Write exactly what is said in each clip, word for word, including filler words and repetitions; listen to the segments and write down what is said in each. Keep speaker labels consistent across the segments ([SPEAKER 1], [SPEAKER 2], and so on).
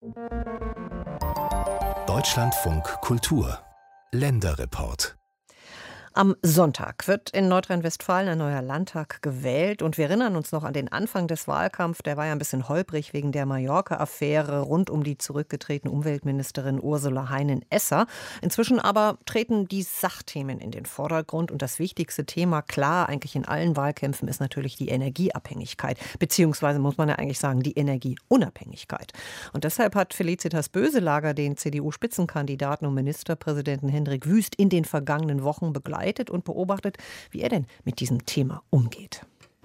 [SPEAKER 1] Deutschlandfunk Kultur Länderreport.
[SPEAKER 2] Am Sonntag wird in Nordrhein-Westfalen ein neuer Landtag gewählt. Und wir erinnern uns noch an den Anfang des Wahlkampfs. Der war ja ein bisschen holprig wegen der Mallorca-Affäre rund um die zurückgetretene Umweltministerin Ursula Heinen-Esser. Inzwischen aber treten die Sachthemen in den Vordergrund. Und das wichtigste Thema, klar, eigentlich in allen Wahlkämpfen, ist natürlich die Energieabhängigkeit. Beziehungsweise muss man ja eigentlich sagen, die Energieunabhängigkeit. Und deshalb hat Felicitas Böselager den C D U-Spitzenkandidaten und Ministerpräsidenten Hendrik Wüst in den vergangenen Wochen begleitet und beobachtet, wie er denn mit diesem Thema umgeht.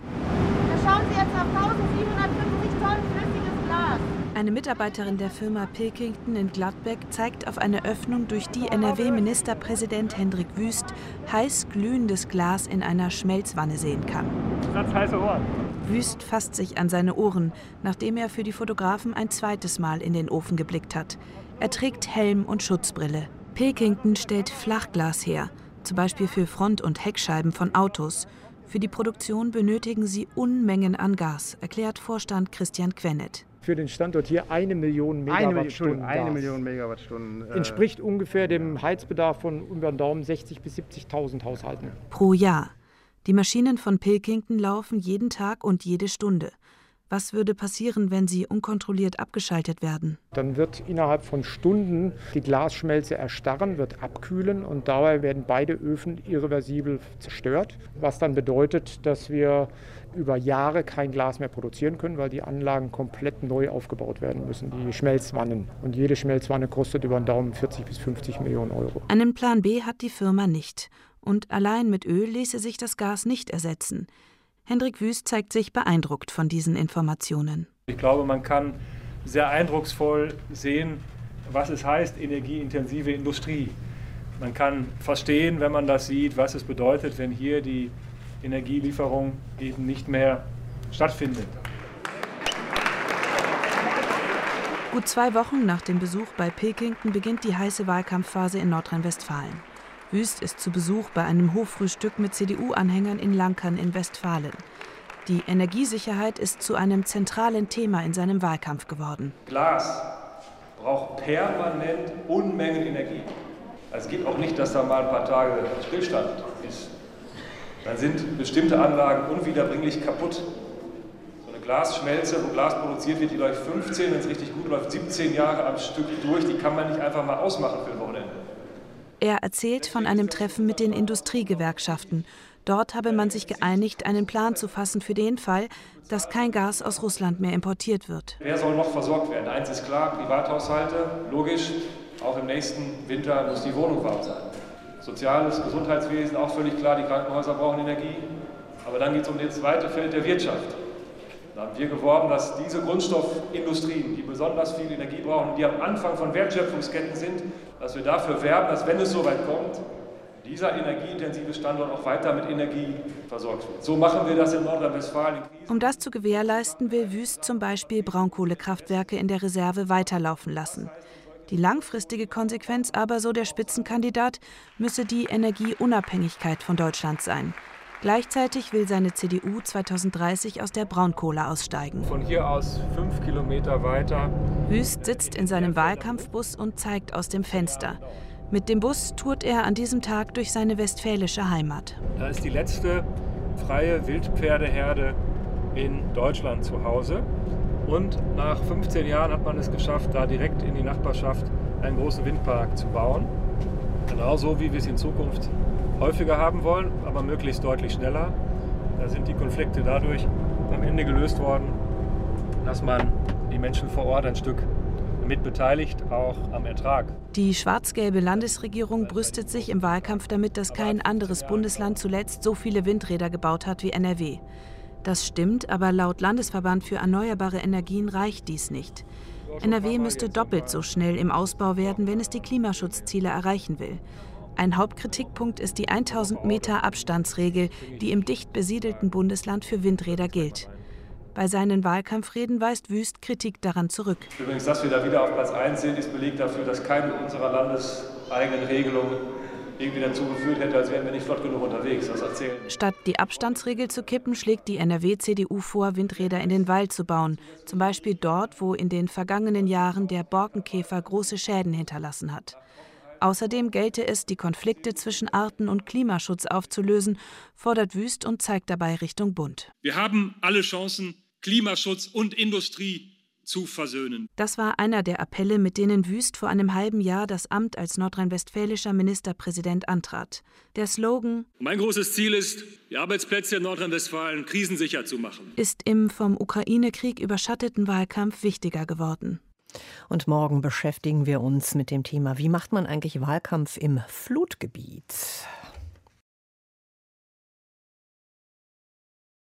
[SPEAKER 3] Da schauen Sie jetzt auf eintausendsiebenhundertfünfzig Tonnen flüssiges Glas.
[SPEAKER 4] Eine Mitarbeiterin der Firma Pilkington in Gladbeck zeigt auf eine Öffnung, durch die N R W-Ministerpräsident Hendrik Wüst heiß glühendes Glas in einer Schmelzwanne sehen kann.
[SPEAKER 5] Satz heiße Ohren.
[SPEAKER 4] Wüst fasst sich an seine Ohren, nachdem er für die Fotografen ein zweites Mal in den Ofen geblickt hat. Er trägt Helm und Schutzbrille. Pilkington stellt Flachglas her, zum Beispiel für Front- und Heckscheiben von Autos. Für die Produktion benötigen sie Unmengen an Gas, erklärt Vorstand Christian Quennet.
[SPEAKER 5] Für den Standort hier eine Million Megawattstunden
[SPEAKER 6] Eine, eine
[SPEAKER 5] Gas.
[SPEAKER 6] Million Megawattstunden. Äh
[SPEAKER 5] Entspricht ungefähr dem Heizbedarf von über den Daumen sechzigtausend bis siebzigtausend Haushalten.
[SPEAKER 4] Pro Jahr. Die Maschinen von Pilkington laufen jeden Tag und jede Stunde. Was würde passieren, wenn sie unkontrolliert abgeschaltet werden?
[SPEAKER 5] Dann wird innerhalb von Stunden die Glasschmelze erstarren, wird abkühlen und dabei werden beide Öfen irreversibel zerstört. Was dann bedeutet, dass wir über Jahre kein Glas mehr produzieren können, weil die Anlagen komplett neu aufgebaut werden müssen, die Schmelzwannen. Und jede Schmelzwanne kostet über den Daumen vierzig bis fünfzig Millionen Euro.
[SPEAKER 4] Einen Plan B hat die Firma nicht. Und allein mit Öl ließe sich das Gas nicht ersetzen. Hendrik Wüst zeigt sich beeindruckt von diesen Informationen.
[SPEAKER 7] Ich glaube, man kann sehr eindrucksvoll sehen, was es heißt, energieintensive Industrie. Man kann verstehen, wenn man das sieht, was es bedeutet, wenn hier die Energielieferung eben nicht mehr stattfindet.
[SPEAKER 4] Gut zwei Wochen nach dem Besuch bei Pilkington beginnt die heiße Wahlkampfphase in Nordrhein-Westfalen. Wüst ist zu Besuch bei einem Hoffrühstück mit C D U-Anhängern in Lankern in Westfalen. Die Energiesicherheit ist zu einem zentralen Thema in seinem Wahlkampf geworden.
[SPEAKER 7] Glas braucht permanent Unmengen Energie. Es geht auch nicht, dass da mal ein paar Tage Stillstand ist. Dann sind bestimmte Anlagen unwiederbringlich kaputt. So eine Glasschmelze, wo Glas produziert wird, die läuft fünfzehn, wenn es richtig gut läuft, siebzehn Jahre am Stück durch. Die kann man nicht einfach mal ausmachen für ein Wochenende.
[SPEAKER 4] Er erzählt von einem Treffen mit den Industriegewerkschaften. Dort habe man sich geeinigt, einen Plan zu fassen für den Fall, dass kein Gas aus Russland mehr importiert wird.
[SPEAKER 7] Wer soll noch versorgt werden? Eins ist klar, Privathaushalte, logisch. Auch im nächsten Winter muss die Wohnung warm sein. Soziales, Gesundheitswesen, auch völlig klar, die Krankenhäuser brauchen Energie. Aber dann geht es um das zweite Feld der Wirtschaft. Da haben wir geworben, dass diese Grundstoffindustrien, die besonders viel Energie brauchen, die am Anfang von Wertschöpfungsketten sind, dass wir dafür werben, dass, wenn es soweit kommt, dieser energieintensive Standort auch weiter mit Energie versorgt wird. So machen wir das in Nordrhein-Westfalen.
[SPEAKER 4] Um das zu gewährleisten, will Wüst zum Beispiel Braunkohlekraftwerke in der Reserve weiterlaufen lassen. Die langfristige Konsequenz aber, so der Spitzenkandidat, müsse die Energieunabhängigkeit von Deutschland sein. Gleichzeitig will seine C D U zweitausenddreißig aus der Braunkohle aussteigen.
[SPEAKER 7] Von hier aus fünf Kilometer weiter.
[SPEAKER 4] Wüst sitzt in seinem Wahlkampfbus und zeigt aus dem Fenster. Mit dem Bus tourt er an diesem Tag durch seine westfälische Heimat.
[SPEAKER 7] Da ist die letzte freie Wildpferdeherde in Deutschland zu Hause. Und nach fünfzehn Jahren hat man es geschafft, da direkt in die Nachbarschaft einen großen Windpark zu bauen. Genauso wie wir es in Zukunft häufiger haben wollen, aber möglichst deutlich schneller. Da sind die Konflikte dadurch am Ende gelöst worden, dass man die Menschen vor Ort ein Stück mit beteiligt, auch am Ertrag.
[SPEAKER 4] Die schwarz-gelbe Landesregierung brüstet sich im Wahlkampf damit, dass kein anderes Bundesland zuletzt so viele Windräder gebaut hat wie N R W. Das stimmt, aber laut Landesverband für erneuerbare Energien reicht dies nicht. N R W müsste doppelt so schnell im Ausbau werden, wenn es die Klimaschutzziele erreichen will. Ein Hauptkritikpunkt ist die tausend Meter Abstandsregel, die im dicht besiedelten Bundesland für Windräder gilt. Bei seinen Wahlkampfreden weist Wüst Kritik daran zurück.
[SPEAKER 7] Übrigens, dass wir da wieder auf Platz eins sind, ist Beleg dafür, dass keine unserer landeseigenen Regelungen irgendwie dazu geführt hätte, als wären wir nicht flott genug unterwegs. Das erzählen.
[SPEAKER 4] Statt die Abstandsregel zu kippen, schlägt die N R W-C D U vor, Windräder in den Wald zu bauen. Zum Beispiel dort, wo in den vergangenen Jahren der Borkenkäfer große Schäden hinterlassen hat. Außerdem gelte es, die Konflikte zwischen Arten und Klimaschutz aufzulösen, fordert Wüst und zeigt dabei Richtung Bund.
[SPEAKER 6] Wir haben alle Chancen, Klimaschutz und Industrie zu versöhnen.
[SPEAKER 4] Das war einer der Appelle, mit denen Wüst vor einem halben Jahr das Amt als nordrhein-westfälischer Ministerpräsident antrat. Der Slogan
[SPEAKER 6] Mein großes Ziel ist, die Arbeitsplätze in Nordrhein-Westfalen krisensicher zu machen,
[SPEAKER 4] ist im vom Ukraine-Krieg überschatteten Wahlkampf wichtiger geworden.
[SPEAKER 2] Und morgen beschäftigen wir uns mit dem Thema, wie macht man eigentlich Wahlkampf im Flutgebiet?